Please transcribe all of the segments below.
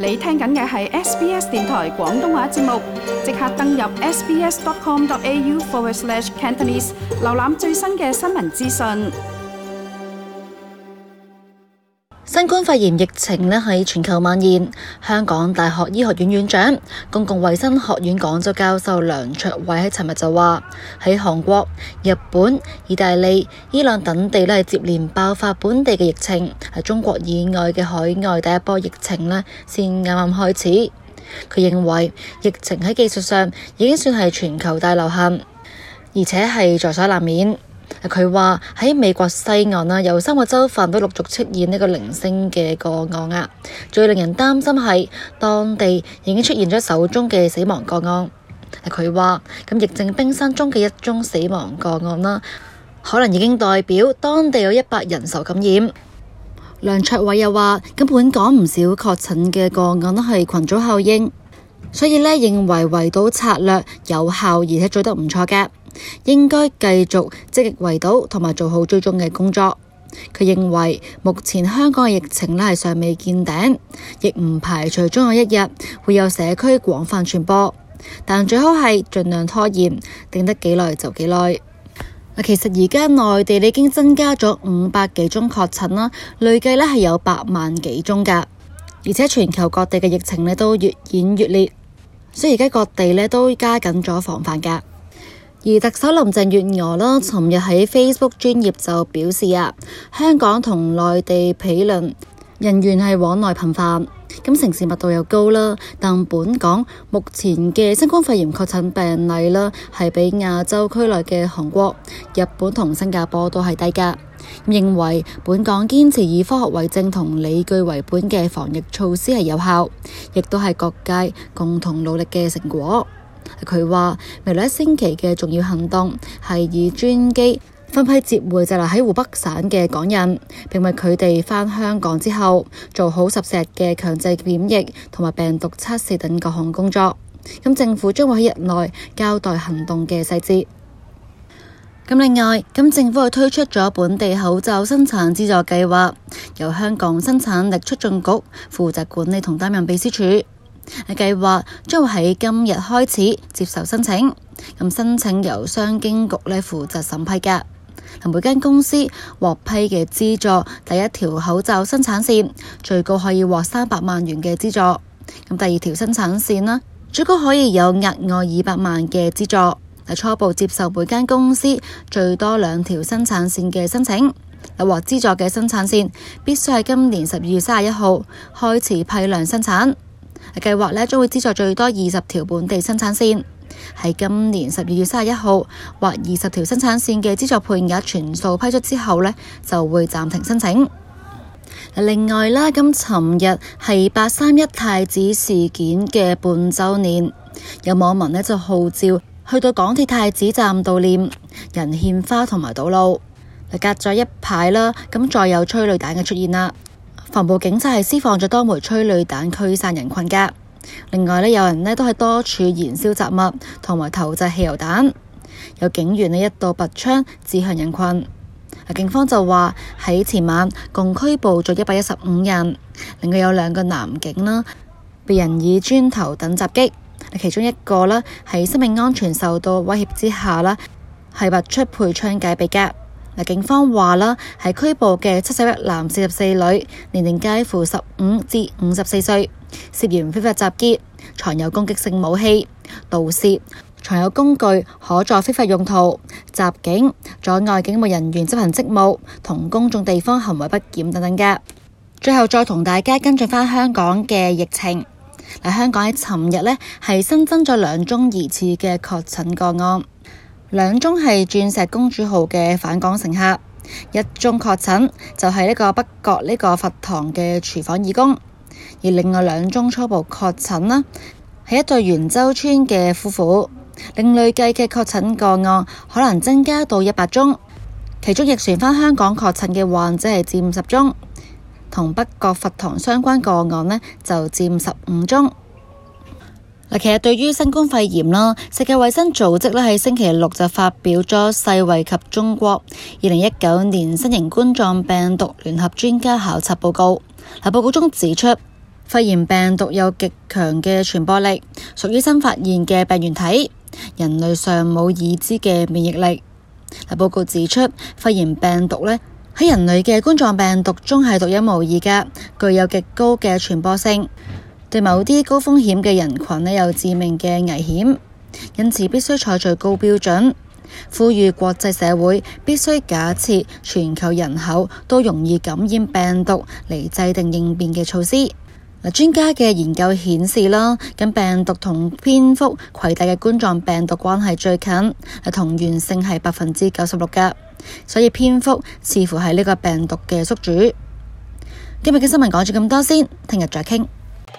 你聽緊嘅係 SBS 電台廣東話節目，即刻登入 sbs.com.au/Cantonese 瀏覽最新嘅新聞資訊。 新冠肺炎疫情喺全球蔓延，香港大學醫學院院長、公共衛生學院講座教授梁卓偉喺尋日就話，喺韓國、日本、意大利、伊朗等地係接連爆發本地嘅疫情，喺中國以外嘅海外第一波疫情先啱啱開始。佢認為疫情喺技術上已經算係全球大流行，而且係在所難免。佢話喺美國西岸有3個州份都陸續出現呢個零星嘅個案最令人擔心係當地已經出現咗首宗嘅死亡個案。佢話疫症冰山中嘅一宗死亡個案可能已經代表當地有100人受感染。梁卓偉又話本港唔少確診嘅個案係群組效應，所以認為圍堵策略有效，而且做得唔錯嘅，應該繼續積極圍堵同埋做好追蹤嘅工作。佢認為目前香港嘅疫情係尚未見頂，亦唔排除終有一日會有社區廣泛傳播，但最好係盡量拖延，定得幾耐就幾耐。其實而家內地已經增加咗500幾宗確診啦，累計係有8萬幾宗㗎，而且全球各地嘅疫情都越演越烈，所以而家各地都加緊咗防範㗎。而特首林鄭月娥尋日喺 Facebook 專頁就表示香港同內地毗鄰，人員係往來頻繁，城市密度又高啦，但本港目前嘅新冠肺炎確診病例係比亞洲區內嘅韓國、日本同新加坡都係低㗎。認為本港堅持以科學為證同理據為本嘅防疫措施係有效，亦都係各界共同努力嘅成果。佢話未來1星期嘅重要行動係以專機分批接回滯留喺湖北省嘅港人，並為佢哋返香港之後做好14日嘅強制檢疫同埋病毒測試等各項工作。政府將會喺日內交代行動嘅細節。另外，政府係推出咗本地口罩生產資助計劃，由香港生產力促進局負責管理同擔任秘書處。計劃將會喺今日開始接受申請，申請由商經局負責審批㗎。每間公司獲批嘅資助，第一條口罩生產線最高可以獲300萬元嘅資助，第二條生產線最高可以有額外200萬嘅資助。初步接受每間公司最多2條生產線嘅申請。獲資助嘅生產線必須喺今年12月31號開始批量生產。計劃將會資助最多20條本地生產線，喺今年12月31號或20條生產線嘅資助配額全數批出之後就會暫停申請。另外尋日係831太子事件嘅半週年，有網民就號召去到港鐵太子站悼念，人獻花同埋堵路。隔咗一排再有催淚彈嘅出現啦。防暴警察係施放咗多枚催淚彈驅散人群㗎。另外有人都係多處燃燒雜物同埋投擲汽油彈，有警員一度拔槍指向人群。警方就話喺前晚共拘捕咗115人，另外有2個男警被人以磚頭等襲擊，其中一個喺生命安全受到威脅之下係拔出配槍戒備㗎。警方話係拘捕嘅71男44女，年齡介乎15至54歲，涉嫌非法集結、藏有攻擊性武器、盜竊、藏有工具可作非法用途、襲警、阻礙警務人員執行職務同公眾地方行為不檢等等嘅。最後再同大家跟進返香港嘅疫情。香港喺尋日係新增咗2宗疑似嘅確診個案。2宗係鑽石公主號嘅返港乘客，1宗確診就係呢個北角呢個佛堂嘅廚房義工，而另外2宗初步確診係一對元洲村嘅夫婦，令累計嘅確診個案可能增加到100宗，其中逆傳返香港確診嘅患者係佔10宗，同北角佛堂相關個案就佔15宗。其實對於新冠肺炎世界衛生組織喺星期6就發表咗世衛及中國2019年新型冠狀病毒聯合專家考察報告。報告中指出， 肺炎病毒有極強嘅傳播力，屬於新發現嘅病原體，人類尚冇已知嘅免疫力。報告指出，肺炎病毒呢喺人類嘅冠狀病毒中係獨一無二嘅，具有極高嘅傳播性，對某啲高風險嘅人群呢有致命嘅危險，因此必須採取高標準，呼籲國際社會必須假設全球人口都容易感染病毒嚟制定應變嘅措施。專家嘅研究顯示啦，咁病毒同蝙蝠攜帶嘅冠狀病毒關係最近，同源性係96%㗎，所以蝙蝠似乎係呢個病毒嘅宿主。今日嘅新聞講住咁多先，聽日再傾。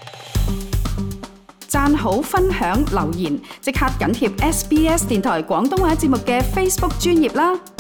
讚好、分享、留言，即刻緊貼SBS 電台廣東話節目嘅 Facebook 專頁啦！